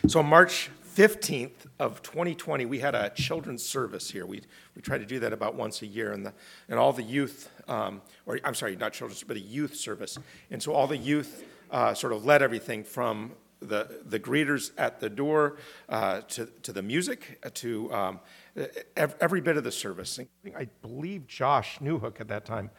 So March 15th of 2020, we had a children's service here. We try to do that about once a year, and all the youth, or I'm sorry, not children's, but a youth service. And so all the youth sort of led everything from the greeters at the door to the music, to every bit of the service. I believe Josh Newhook at that time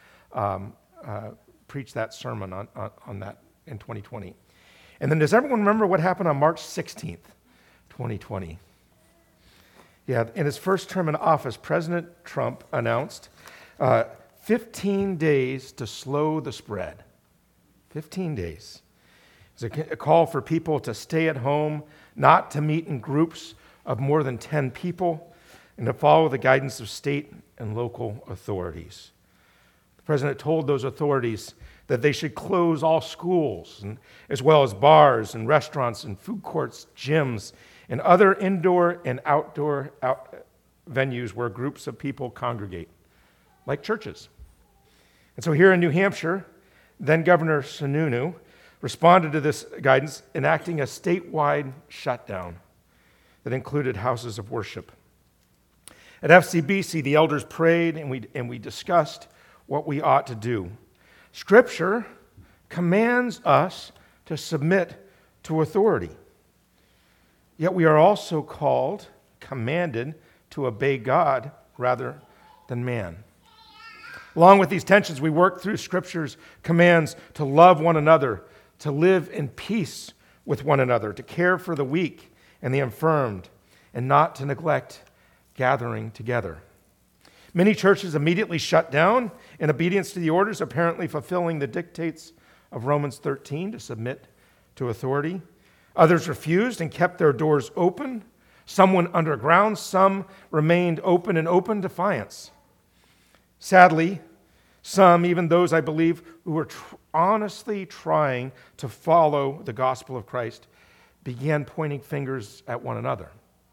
preached that sermon on that in 2020. And then does everyone remember what happened on March 16th, 2020? Yeah, in his first term in office, President Trump announced 15 days to slow the spread. 15 days. It was a call for people to stay at home, not to meet in groups of more than 10 people, and to follow the guidance of state and local authorities. The president told those authorities that they should close all schools, as well as bars and restaurants and food courts, gyms, and other indoor and outdoor venues where groups of people congregate, like churches. And so here in New Hampshire, then Governor Sununu responded to this guidance, enacting a statewide shutdown that included houses of worship. At FCBC, the elders prayed and we discussed what we ought to do. Scripture commands us to submit to authority. Yet we are also commanded to obey God rather than man. Along with these tensions, we work through Scripture's commands to love one another, to live in peace with one another, to care for the weak and the infirmed, and not to neglect gathering together. Many churches immediately shut down in obedience to the orders, apparently fulfilling the dictates of Romans 13 to submit to authority. Others refused and kept their doors open. Some went underground. Some remained open in open defiance. Sadly, some, even those I believe who were honestly trying to follow the gospel of Christ, began pointing fingers at one another.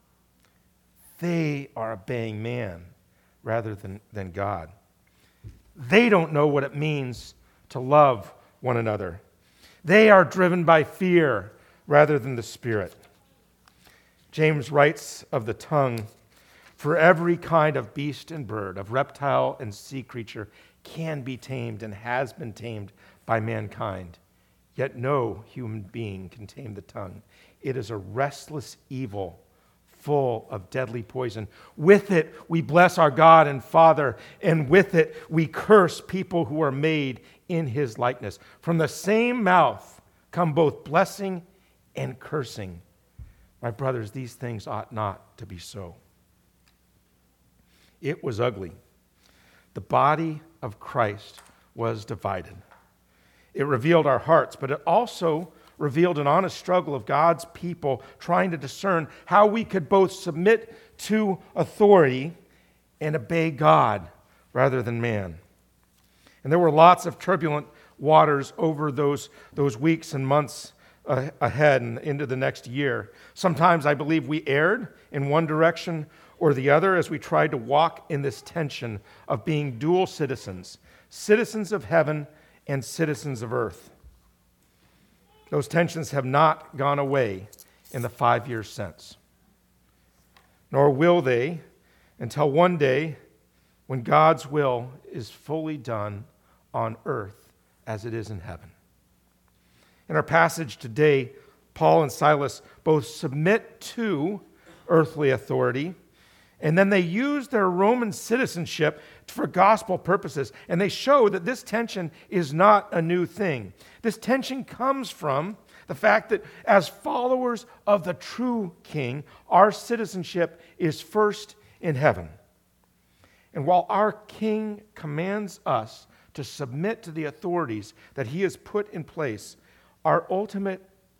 They are obeying man rather than God. They don't know what it means to love one another. They are driven by fear rather than the Spirit. James writes of the tongue, "For every kind of beast and bird, of reptile and sea creature can be tamed and has been tamed by mankind. Yet no human being can tame the tongue. It is a restless evil, full of deadly poison. With it we bless our God and Father, and with it we curse people who are made in his likeness. From the same mouth come both blessing and cursing. My brothers, these things ought not to be so." It was ugly. The body of Christ was divided. It revealed our hearts, but it also revealed an honest struggle of God's people trying to discern how we could both submit to authority and obey God rather than man. And there were lots of turbulent waters over those weeks and months ahead and into the next year. Sometimes I believe we erred in one direction or the other as we tried to walk in this tension of being dual citizens, citizens of heaven and citizens of earth. Those tensions have not gone away in the 5 years since, nor will they until one day when God's will is fully done on earth as it is in heaven. In our passage today, Paul and Silas both submit to earthly authority, and then they use their Roman citizenship for gospel purposes. And they show that this tension is not a new thing. This tension comes from the fact that as followers of the true King, our citizenship is first in heaven. And while our King commands us to submit to the authorities that he has put in place, our ultimate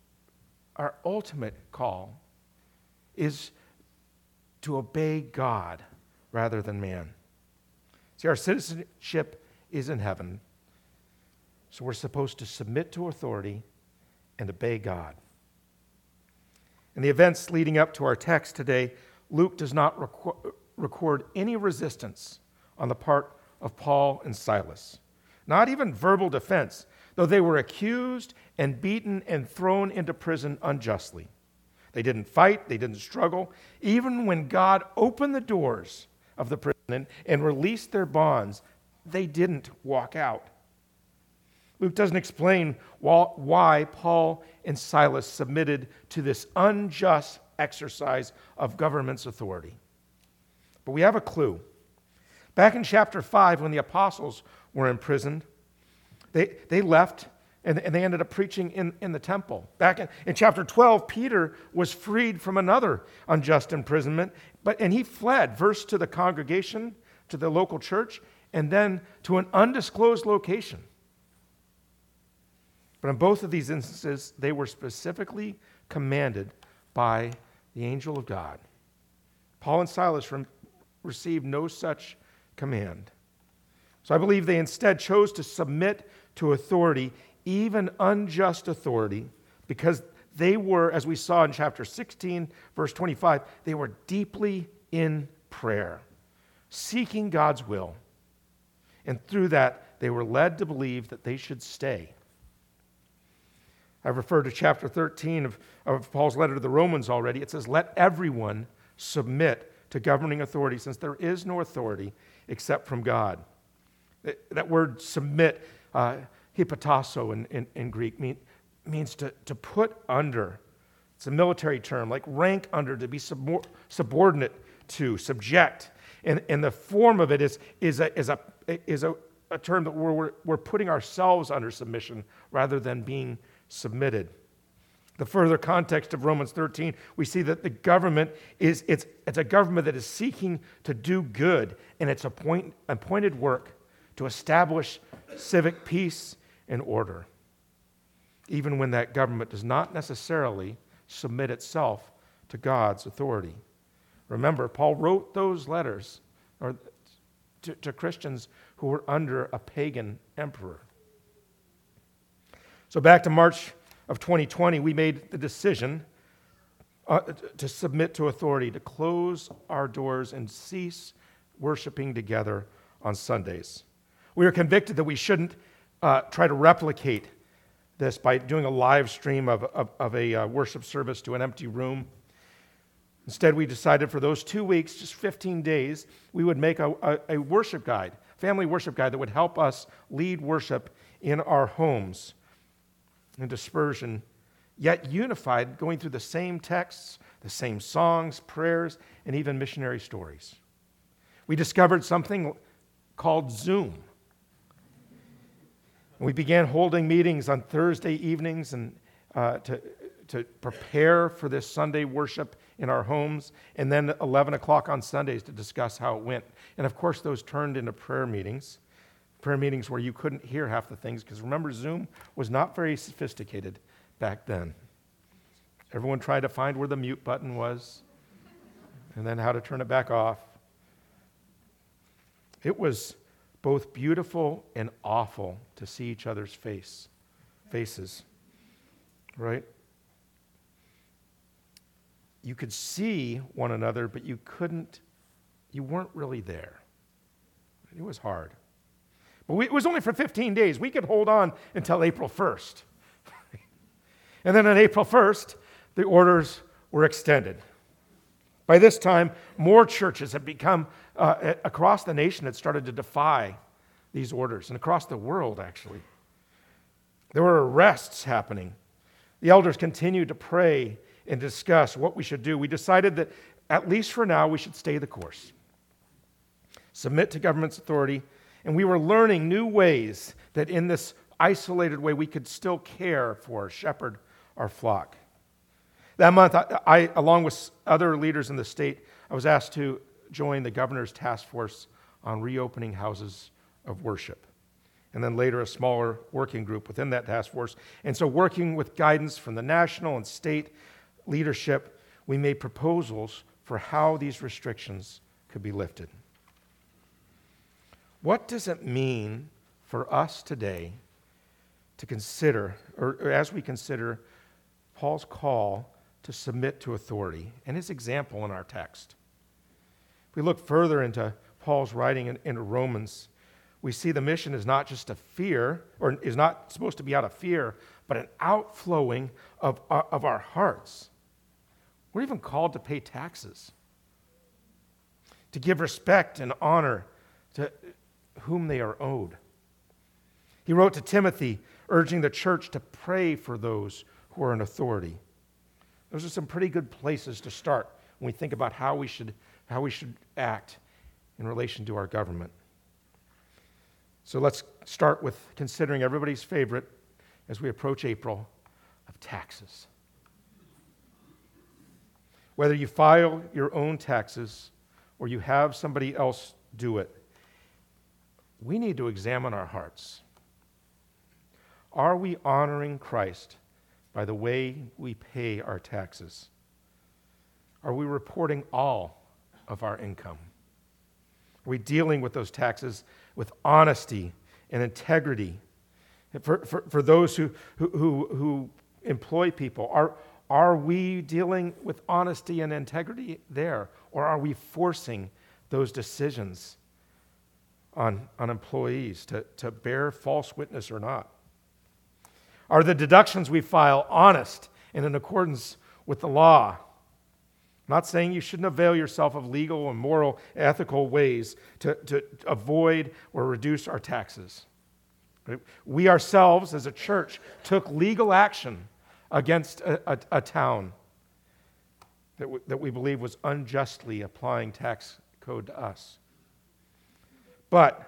call is to obey God rather than man. See, our citizenship is in heaven, so we're supposed to submit to authority and obey God. In the events leading up to our text today, Luke does not record any resistance on the part of Paul and Silas, not even verbal defense, though they were accused and beaten and thrown into prison unjustly. They didn't fight. They didn't struggle. Even when God opened the doors of the prison and released their bonds, they didn't walk out. Luke doesn't explain why Paul and Silas submitted to this unjust exercise of government's authority. But we have a clue. Back in chapter 5, when the apostles were imprisoned, they left and they ended up preaching in the temple. Back in chapter 12, Peter was freed from another unjust imprisonment, and he fled first to the congregation, to the local church, and then to an undisclosed location. But in both of these instances, they were specifically commanded by the angel of God. Paul and Silas received no such command. So I believe they instead chose to submit to authority, even unjust authority, because they were, as we saw in chapter 16, verse 25, they were deeply in prayer, seeking God's will. And through that, they were led to believe that they should stay. I've referred to chapter 13 of Paul's letter to the Romans already. It says, "Let everyone submit to governing authority, since there is no authority except from God." That word submit, hypotasso in Greek, means to put under. It's a military term, like rank under, to be subordinate to, subject. And the form of it is a term that we're putting ourselves under submission rather than being submitted. The further context of Romans 13, we see that the government it's a government that is seeking to do good, and it's appointed work to establish civic peace and order, even when that government does not necessarily submit itself to God's authority. Remember, Paul wrote those letters to Christians who were under a pagan emperor. So back to March of 2020, we made the decision to submit to authority, to close our doors and cease worshiping together on Sundays. We were convicted that we shouldn't try to replicate this by doing a live stream of a worship service to an empty room. Instead, we decided for those 2 weeks, just 15 days, we would make a worship guide, family worship guide that would help us lead worship in our homes in dispersion, yet unified, going through the same texts, the same songs, prayers, and even missionary stories. We discovered something called Zoom. And we began holding meetings on Thursday evenings and to prepare for this Sunday worship in our homes, and then 11 o'clock on Sundays to discuss how it went. And of course, those turned into prayer meetings where you couldn't hear half the things, because remember, Zoom was not very sophisticated back then. Everyone tried to find where the mute button was and then how to turn it back off. It was both beautiful and awful to see each other's faces, right? You could see one another, but you weren't really there. It was hard. But it was only for 15 days. We could hold on until April 1st. And then on April 1st, the orders were extended. By this time, more churches had become, across the nation, had started to defy these orders, and across the world, actually. There were arrests happening. The elders continued to pray and discuss what we should do. We decided that, at least for now, we should stay the course. Submit to government's authority. And we were learning new ways that in this isolated way we could still care for, shepherd our flock. That month, I, along with other leaders in the state, I was asked to join the governor's task force on reopening houses of worship. And then later a smaller working group within that task force. And so working with guidance from the national and state leadership, we made proposals for how these restrictions could be lifted. What does it mean for us today to consider, or as we consider Paul's call to submit to authority and his example in our text? If we look further into Paul's writing in Romans, we see the mission is not just a fear, or is not supposed to be out of fear, but an outflowing of our hearts. We're even called to pay taxes, to give respect and honor to whom they are owed. He wrote to Timothy, urging the church to pray for those who are in authority. Those are some pretty good places to start when we think about how we should act in relation to our government. So let's start with considering everybody's favorite as we approach April of taxes. Whether you file your own taxes or you have somebody else do it, we need to examine our hearts. Are we honoring Christ by the way we pay our taxes? Are we reporting all of our income? Are we dealing with those taxes with honesty and integrity? For those who employ people, are we dealing with honesty and integrity there? Or are we forcing those decisions on employees to bear false witness or not? Are the deductions we file honest and in accordance with the law? I'm not saying you shouldn't avail yourself of legal and moral, ethical ways to avoid or reduce our taxes. We ourselves, as a church, took legal action against a town that we believe was unjustly applying tax code to us. But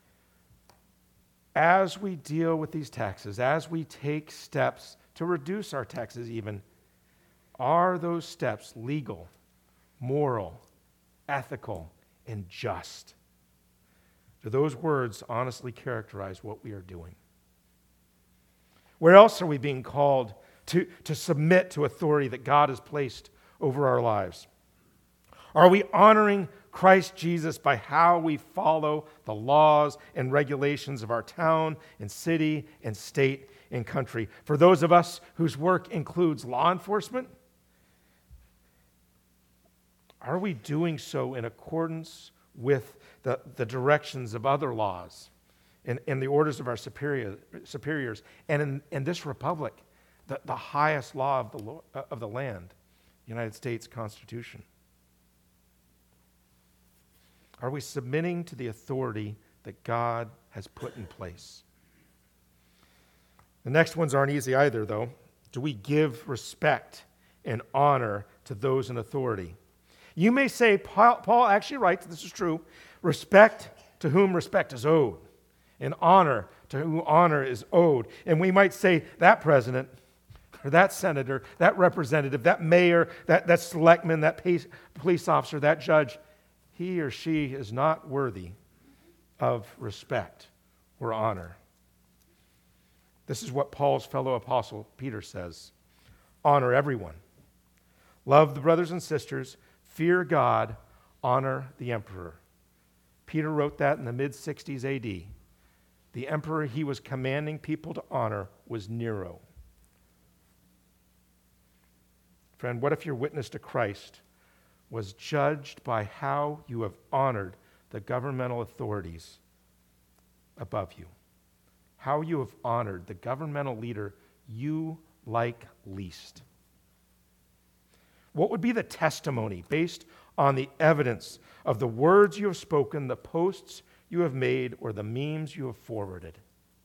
as we deal with these taxes, as we take steps to reduce our taxes even, are those steps legal, moral, ethical, and just? Do those words honestly characterize what we are doing? Where else are we being called to submit to authority that God has placed over our lives? Are we honoring Christ Jesus by how we follow the laws and regulations of our town and city and state and country? For those of us whose work includes law enforcement, are we doing so in accordance with the directions of other laws and the orders of our superiors? And in this republic, the highest law of the land, the United States Constitution. Are we submitting to the authority that God has put in place? The next ones aren't easy either, though. Do we give respect and honor to those in authority? You may say, Paul actually writes, this is true, respect to whom respect is owed, and honor to whom honor is owed. And we might say, that president, or that senator, that representative, that mayor, that selectman, that police officer, that judge, he or she is not worthy of respect or honor. This is what Paul's fellow apostle Peter says. Honor everyone. Love the brothers and sisters. Fear God. Honor the emperor. Peter wrote that in the mid-60s AD. The emperor he was commanding people to honor was Nero. Friend, what if your witness to Christ was judged by how you have honored the governmental authorities above you? How you have honored the governmental leader you like least? What would be the testimony based on the evidence of the words you have spoken, the posts you have made, or the memes you have forwarded?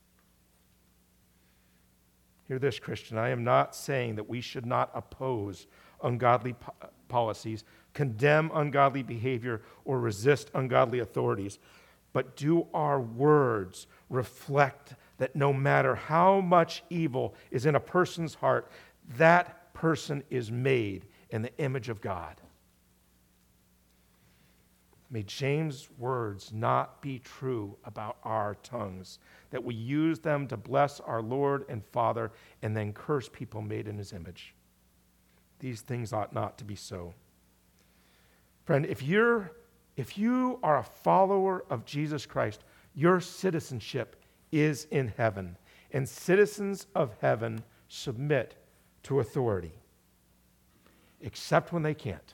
Hear this, Christian. I am not saying that we should not oppose ungodly policies, condemn ungodly behavior, or resist ungodly authorities. But do our words reflect that no matter how much evil is in a person's heart, that person is made in the image of God? May James' words not be true about our tongues, that we use them to bless our Lord and Father and then curse people made in his image. These things ought not to be so. Friend, if you are a follower of Jesus Christ, your citizenship is in heaven, and citizens of heaven submit to authority, except when they can't.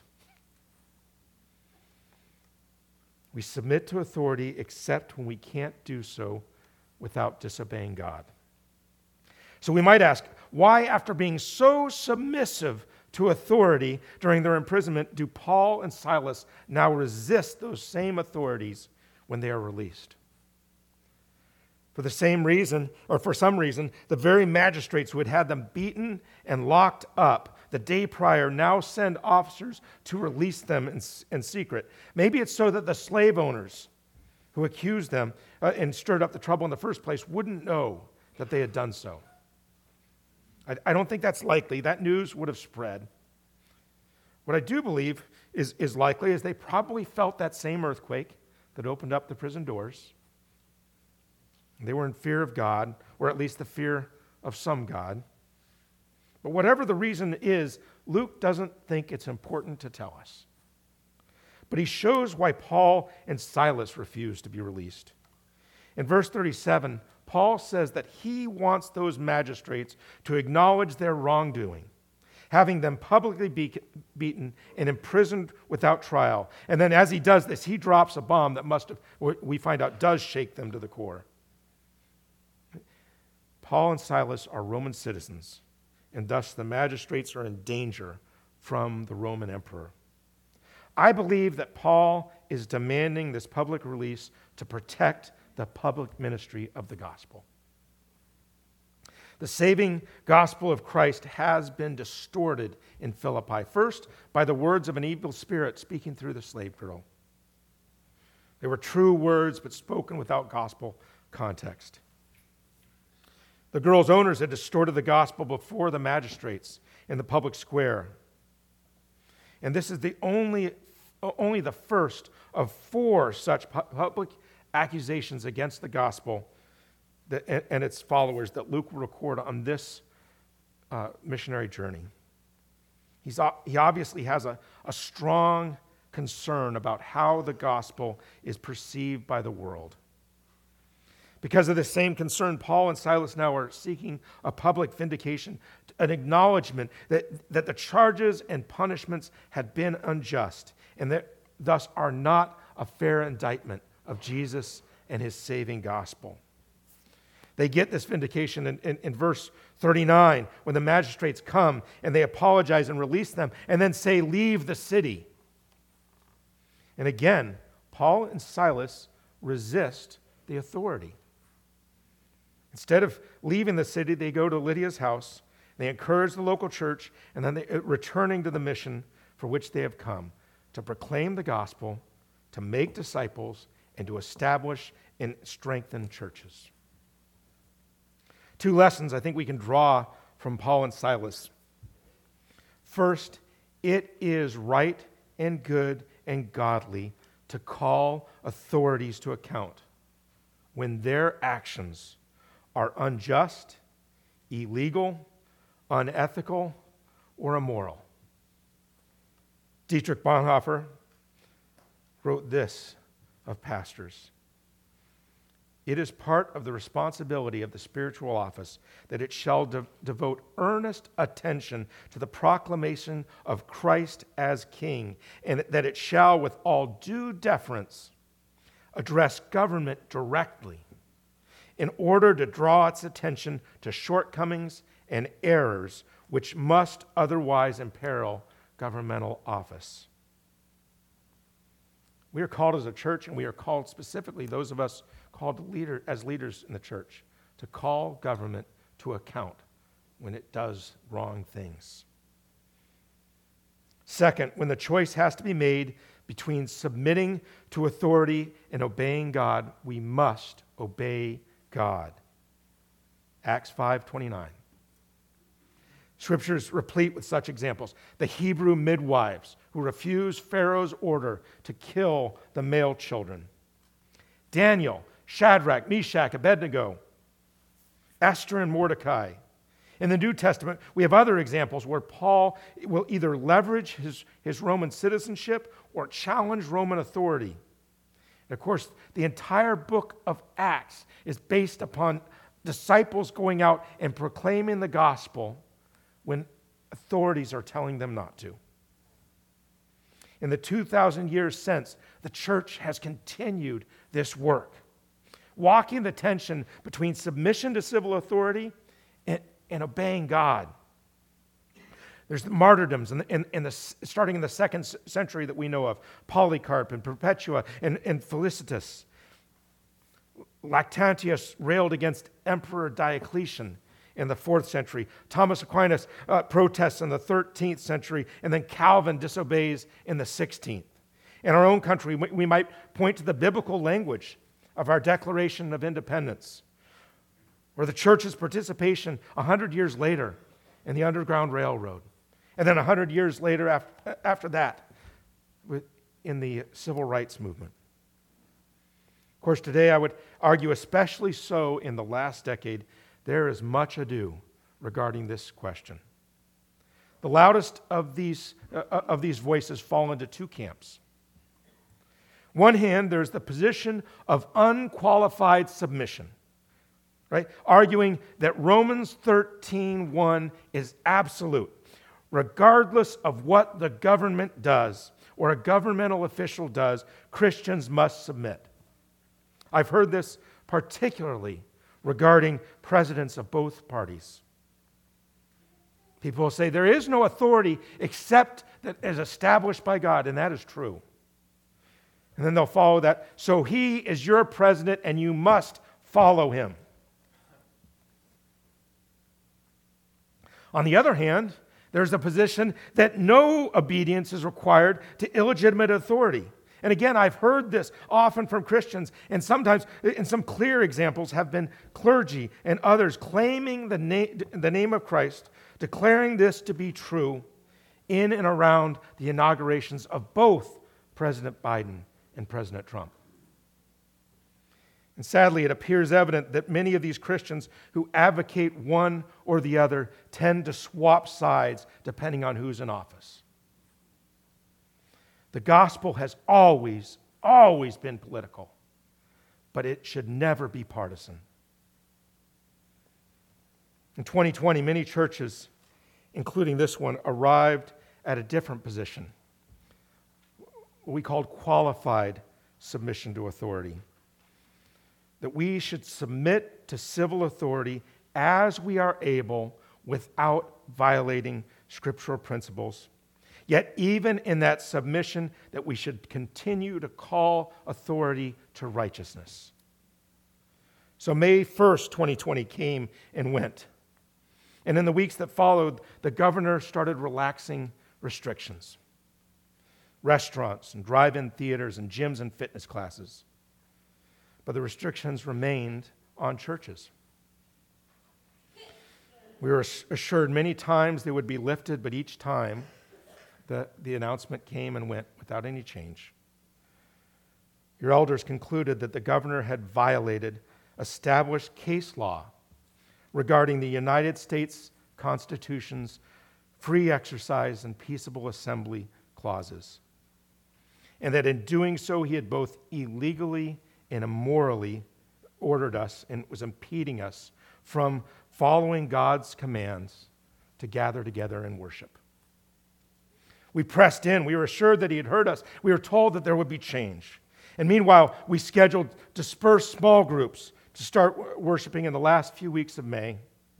We submit to authority except when we can't do so without disobeying God. So we might ask, why, after being so submissive to authority during their imprisonment, do Paul and Silas now resist those same authorities when they are released? For some reason, the very magistrates who had had them beaten and locked up the day prior now send officers to release them in secret. Maybe it's so that the slave owners who accused them and stirred up the trouble in the first place wouldn't know that they had done so. I don't think that's likely. That news would have spread. What I do believe is likely is they probably felt that same earthquake that opened up the prison doors. They were in fear of God, or at least the fear of some God. But whatever the reason is, Luke doesn't think it's important to tell us. But he shows why Paul and Silas refused to be released. In verse 37, Paul says that he wants those magistrates to acknowledge their wrongdoing, having them publicly beaten and imprisoned without trial. And then as he does this, he drops a bomb that we find out does shake them to the core. Paul and Silas are Roman citizens, and thus the magistrates are in danger from the Roman emperor. I believe that Paul is demanding this public release to protect the public ministry of the gospel. The saving gospel of Christ has been distorted in Philippi, first by the words of an evil spirit speaking through the slave girl. They were true words, but spoken without gospel context. The girl's owners had distorted the gospel before the magistrates in the public square. And this is only the first of 4 such public accusations against the gospel and its followers that Luke will record on this missionary journey. He obviously has a strong concern about how the gospel is perceived by the world. Because of this same concern, Paul and Silas now are seeking a public vindication, an acknowledgement that the charges and punishments had been unjust and that thus are not a fair indictment of Jesus and his saving gospel. They get this vindication in verse 39 when the magistrates come and they apologize and release them and then say, "Leave the city." And again, Paul and Silas resist the authority. Instead of leaving the city, they go to Lydia's house, they encourage the local church, and then they're returning to the mission for which they have come, to proclaim the gospel, to make disciples, and to establish and strengthen churches. 2 lessons I think we can draw from Paul and Silas. First, it is right and good and godly to call authorities to account when their actions are unjust, illegal, unethical, or immoral. Dietrich Bonhoeffer wrote this of pastors: "It is part of the responsibility of the spiritual office that it shall devote earnest attention to the proclamation of Christ as King, and that it shall, with all due deference, address government directly in order to draw its attention to shortcomings and errors which must otherwise imperil governmental office." We are called as a church, and we are called specifically, those of us called as leaders in the church, to call government to account when it does wrong things. Second, when the choice has to be made between submitting to authority and obeying God, we must obey God. Acts 5:29. Scripture is replete with such examples. The Hebrew midwives who refused Pharaoh's order to kill the male children. Daniel, Shadrach, Meshach, Abednego, Esther, and Mordecai. In the New Testament, we have other examples where Paul will either leverage his Roman citizenship or challenge Roman authority. And of course, the entire book of Acts is based upon disciples going out and proclaiming the gospel when authorities are telling them not to. In the 2,000 years since, the church has continued this work, walking the tension between submission to civil authority and obeying God. There's the martyrdoms starting in the 2nd century that we know of. Polycarp and Perpetua and Felicitas. Lactantius railed against Emperor Diocletian in the 4th century. Thomas Aquinas protests in the 13th century, and then Calvin disobeys in the 16th. In our own country, we might point to the biblical language of our Declaration of Independence, or the church's participation 100 years later in the Underground Railroad, and then 100 years later after that in the Civil Rights Movement. Of course, today I would argue, especially so in the last decade, there is much ado regarding this question. The loudest of these voices fall into two camps. One hand, there's the position of unqualified submission, right? Arguing that Romans 13:1 is absolute. Regardless of what the government does or a governmental official does, Christians must submit. I've heard this particularly regarding presidents of both parties. People will say there is no authority except that is established by God, and that is true. And then they'll follow that. So he is your president and you must follow him. On the other hand, there's a position that no obedience is required to illegitimate authority. And again, I've heard this often from Christians, and sometimes, in some clear examples, have been clergy and others claiming the name of Christ, declaring this to be true in and around the inaugurations of both President Biden and President Trump. And sadly, it appears evident that many of these Christians who advocate one or the other tend to swap sides depending on who's in office. The gospel has always been political, but it should never be partisan. In 2020, many churches, including this one, arrived at a different position, what we called qualified submission to authority. That we should submit to civil authority as we are able without violating scriptural principles. Yet even in that submission, that we should continue to call authority to righteousness. So May 1st, 2020 came and went. And in the weeks that followed, the governor started relaxing restrictions. Restaurants and drive-in theaters and gyms and fitness classes. But the restrictions remained on churches. We were assured many times they would be lifted, but each time the announcement came and went without any change. Your elders concluded that the governor had violated established case law regarding the United States Constitution's free exercise and peaceable assembly clauses, and that in doing so he had both illegally and immorally ordered us and was impeding us from following God's commands to gather together and worship. We pressed in. We were assured that he had heard us. We were told that there would be change. And meanwhile, we scheduled dispersed small groups to start worshiping in the last few weeks of May.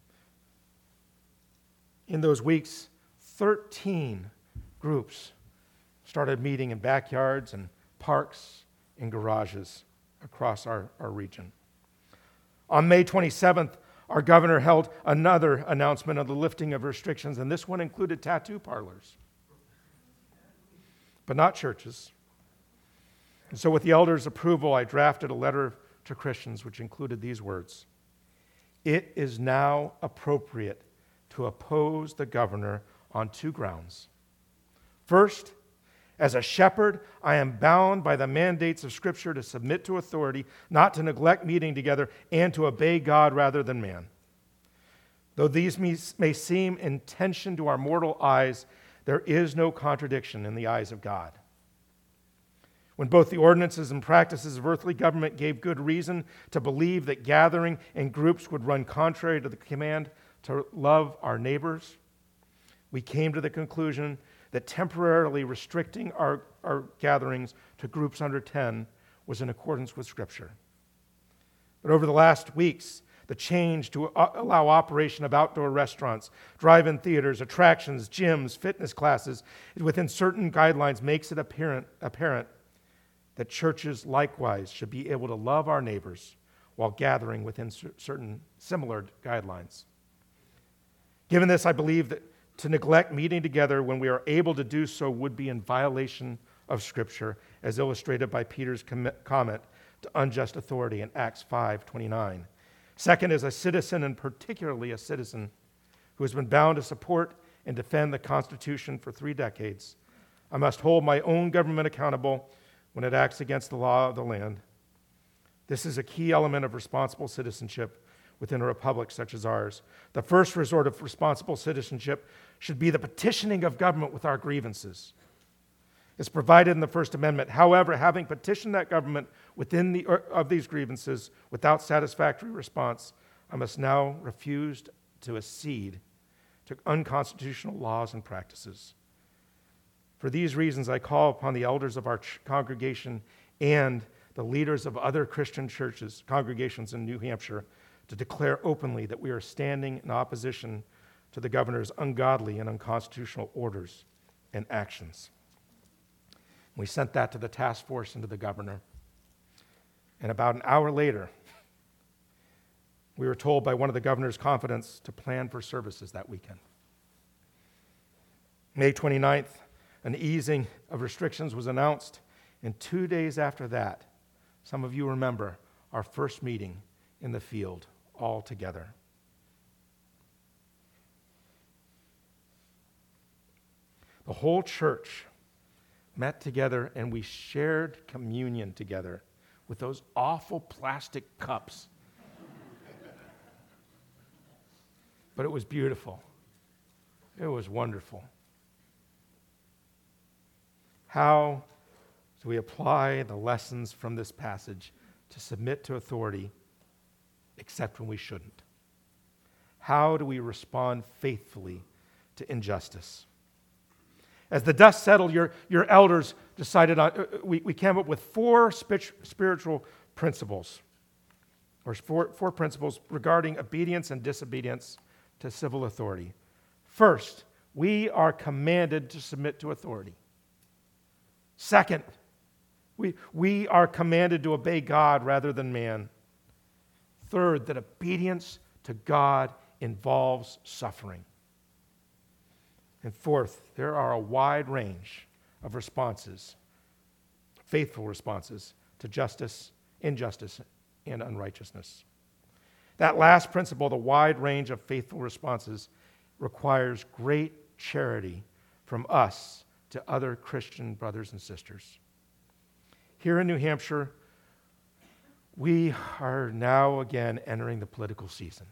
In those weeks, 13 groups started meeting in backyards and parks and garages across our region. On May 27th, our governor held another announcement of the lifting of restrictions, and this one included tattoo parlors, but not churches. And so with the elders' approval, I drafted a letter to Christians which included these words: "It is now appropriate to oppose the governor on two grounds. First, as a shepherd, I am bound by the mandates of Scripture to submit to authority, not to neglect meeting together, and to obey God rather than man. Though these may seem in tension to our mortal eyes, there is no contradiction in the eyes of God. When both the ordinances and practices of earthly government gave good reason to believe that gathering in groups would run contrary to the command to love our neighbors, we came to the conclusion that temporarily restricting our gatherings to groups under 10 was in accordance with Scripture. But over the last weeks, The change to allow operation of outdoor restaurants, drive-in theaters, attractions, gyms, fitness classes within certain guidelines makes it apparent that churches likewise should be able to love our neighbors while gathering within certain similar guidelines. Given this, I believe that to neglect meeting together when we are able to do so would be in violation of Scripture, as illustrated by Peter's comment to unjust authority in Acts 5:29. Second, as a citizen, and particularly a citizen who has been bound to support and defend the Constitution for 3 decades, I must hold my own government accountable when it acts against the law of the land. This is a key element of responsible citizenship within a republic such as ours. The first resort of responsible citizenship should be the petitioning of government with our grievances. It's provided in the First Amendment. However, having petitioned that government within of these grievances without satisfactory response, I must now refuse to accede to unconstitutional laws and practices. For these reasons, I call upon the elders of our congregation and the leaders of other Christian churches, congregations in New Hampshire, to declare openly that we are standing in opposition to the governor's ungodly and unconstitutional orders and actions. We sent that to the task force and to the governor. And about an hour later, we were told by one of the governor's confidants to plan for services that weekend. May 29th, an easing of restrictions was announced, and 2 days after that, some of you remember our first meeting in the field all together. The whole church met together and we shared communion together with those awful plastic cups. But it was beautiful. It was wonderful. How do we apply the lessons from this passage to submit to authority except when we shouldn't? How do we respond faithfully to injustice? As the dust settled, your elders decided on, we came up with 4 spiritual principles, or four principles regarding obedience and disobedience to civil authority. First, we are commanded to submit to authority. Second, we are commanded to obey God rather than man. Third, that obedience to God involves suffering. And fourth, there are a wide range of responses, faithful responses to justice, injustice, and unrighteousness. That last principle, the wide range of faithful responses, requires great charity from us to other Christian brothers and sisters. Here in New Hampshire, we are now again entering the political season.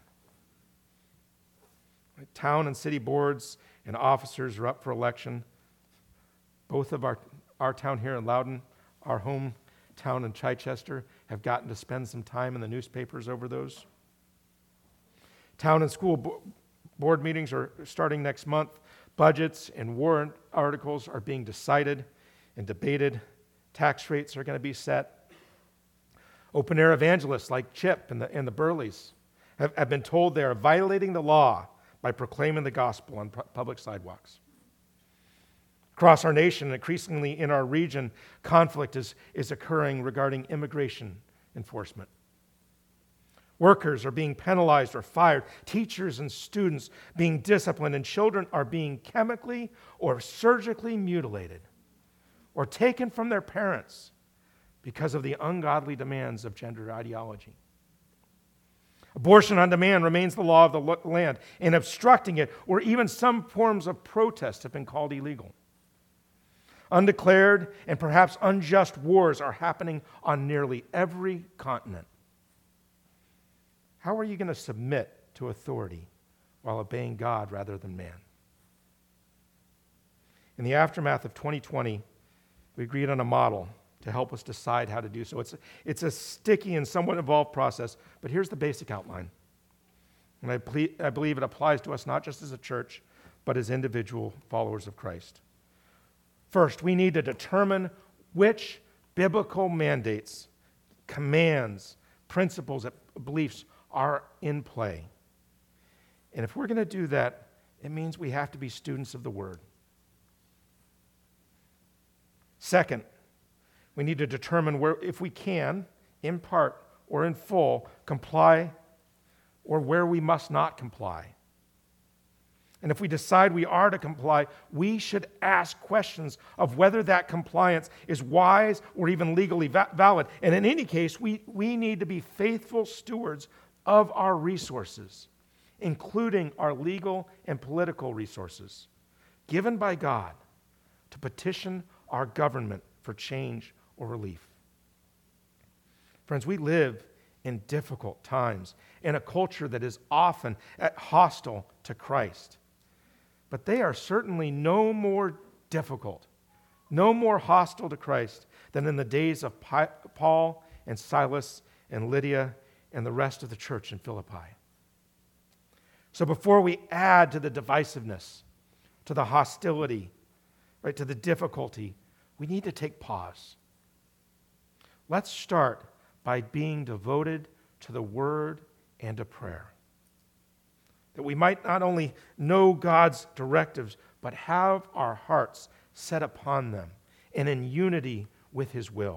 Town and city boards and officers are up for election. Both of our town here in Loudon, our hometown in Chichester, have gotten to spend some time in the newspapers over those. Town and school board meetings are starting next month. Budgets and warrant articles are being decided and debated. Tax rates are going to be set. Open-air evangelists like Chip and the Burleys have been told they are violating the law by proclaiming the gospel on public sidewalks. Across our nation, increasingly in our region, conflict is occurring regarding immigration enforcement. Workers are being penalized or fired, teachers and students being disciplined, and children are being chemically or surgically mutilated or taken from their parents because of the ungodly demands of gender ideology. Abortion on demand remains the law of the land, and obstructing it, or even some forms of protest, have been called illegal. Undeclared and perhaps unjust wars are happening on nearly every continent. How are you going to submit to authority while obeying God rather than man? In the aftermath of 2020, we agreed on a model to help us decide how to do so. It's a sticky and somewhat involved process, but here's the basic outline. And I believe it applies to us not just as a church, but as individual followers of Christ. First, we need to determine which biblical mandates, commands, principles, beliefs are in play. And if we're going to do that, it means we have to be students of the Word. Second, we need to determine where, if we can, in part or in full, comply, or where we must not comply. And if we decide we are to comply, we should ask questions of whether that compliance is wise or even legally valid. And in any case, we need to be faithful stewards of our resources, including our legal and political resources, given by God to petition our government for change or relief. Friends, we live in difficult times in a culture that is often hostile to Christ. But they are certainly no more difficult, no more hostile to Christ than in the days of Paul and Silas and Lydia and the rest of the church in Philippi. So before we add to the divisiveness, to the hostility, right, to the difficulty, we need to take pause. Let's start by being devoted to the Word and to prayer, that we might not only know God's directives, but have our hearts set upon them and in unity with His will.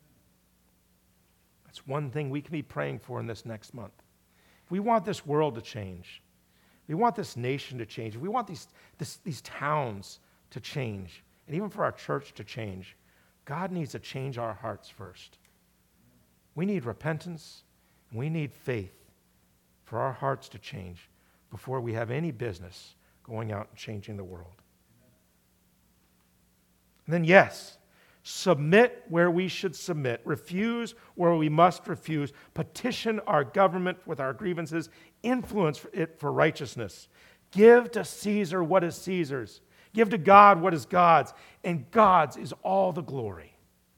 That's one thing we can be praying for in this next month. If we want this world to change, we want this nation to change, if we want these towns to change, and even for our church to change, God needs to change our hearts first. We need repentance, and we need faith for our hearts to change before we have any business going out and changing the world. And then, yes, submit where we should submit, refuse where we must refuse, petition our government with our grievances, influence it for righteousness. Give to Caesar what is Caesar's. Give to God what is God's, and God's is all the glory.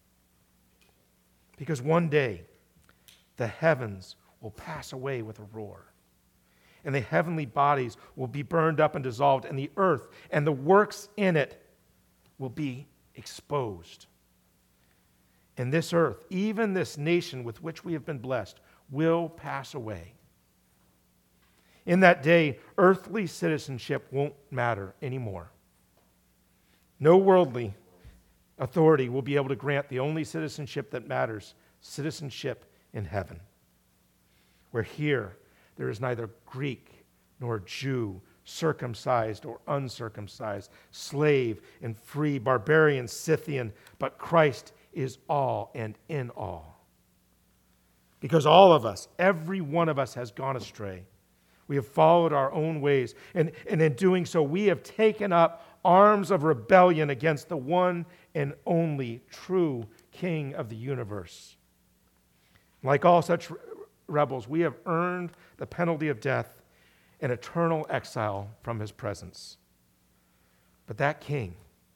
Because one day, the heavens will pass away with a roar, and the heavenly bodies will be burned up and dissolved, and the earth and the works in it will be exposed. And this earth, even this nation with which we have been blessed, will pass away. In that day, earthly citizenship won't matter anymore. No worldly authority will be able to grant the only citizenship that matters, citizenship in heaven, where here there is neither Greek nor Jew, circumcised or uncircumcised, slave and free, barbarian, Scythian, but Christ is all and in all. Because all of us, every one of us has gone astray. We have followed our own ways, and in doing so, we have taken up arms of rebellion against the one and only true King of the universe. Like all such rebels, we have earned the penalty of death and eternal exile from His presence. But that King,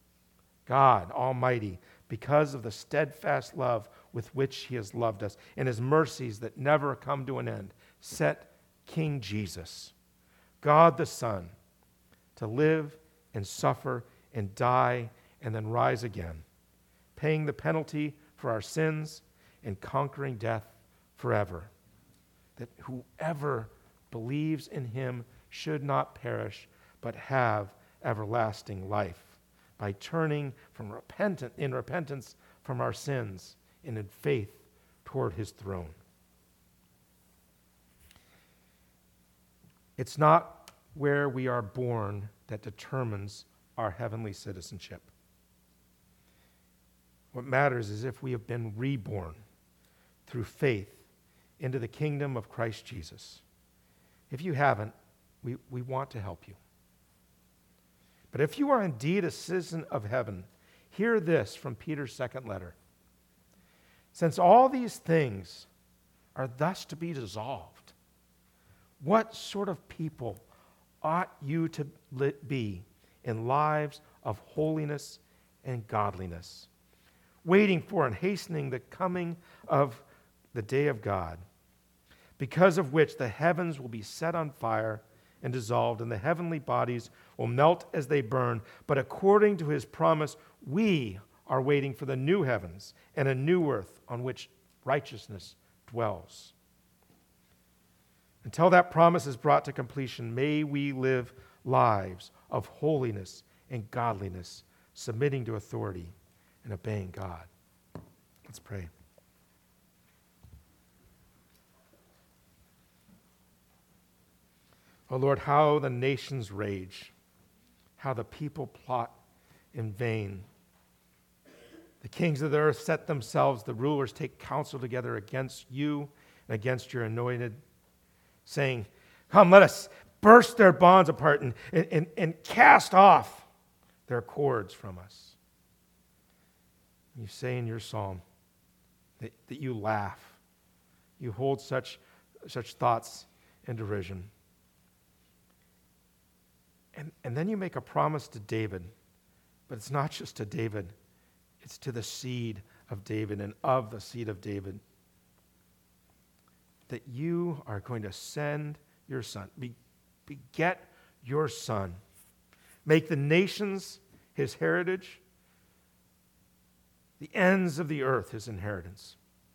God Almighty, because of the steadfast love with which He has loved us and His mercies that never come to an end, set King Jesus, God the Son, to live and suffer and die and then rise again, paying the penalty for our sins and conquering death forever, that whoever believes in Him should not perish but have everlasting life by turning in repentance from our sins and in faith toward His throne. It's not where we are born that determines our heavenly citizenship. What matters is if we have been reborn through faith into the kingdom of Christ Jesus. If you haven't, we want to help you. But if you are indeed a citizen of heaven, hear this from Peter's second letter. Since all these things are thus to be dissolved, what sort of people ought you to be in lives of holiness and godliness, waiting for and hastening the coming of the day of God, because of which the heavens will be set on fire and dissolved, and the heavenly bodies will melt as they burn. But according to His promise, we are waiting for the new heavens and a new earth on which righteousness dwells. Until that promise is brought to completion, may we live lives of holiness and godliness, submitting to authority and obeying God. Let's pray. Oh Lord, how the nations rage, how the people plot in vain. The kings of the earth set themselves, the rulers take counsel together against you and against your anointed, saying, come, let us burst their bonds apart and cast off their cords from us. You say in your psalm that you laugh. You hold such thoughts in derision. And then you make a promise to David, but it's not just to David, it's to the seed of David and of the seed of David, that you are going to send your son, beget your son, make the nations his heritage, the ends of the earth his inheritance.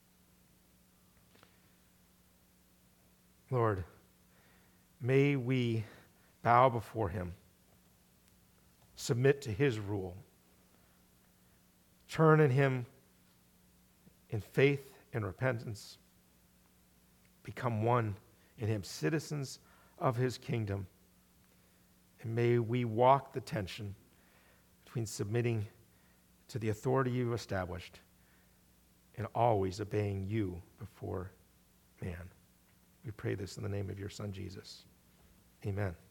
Lord, may we bow before him, submit to his rule, turn in him in faith and repentance, become one in him, citizens of his kingdom. And may we walk the tension between submitting to the authority you've established and always obeying you before man. We pray this in the name of your Son, Jesus. Amen.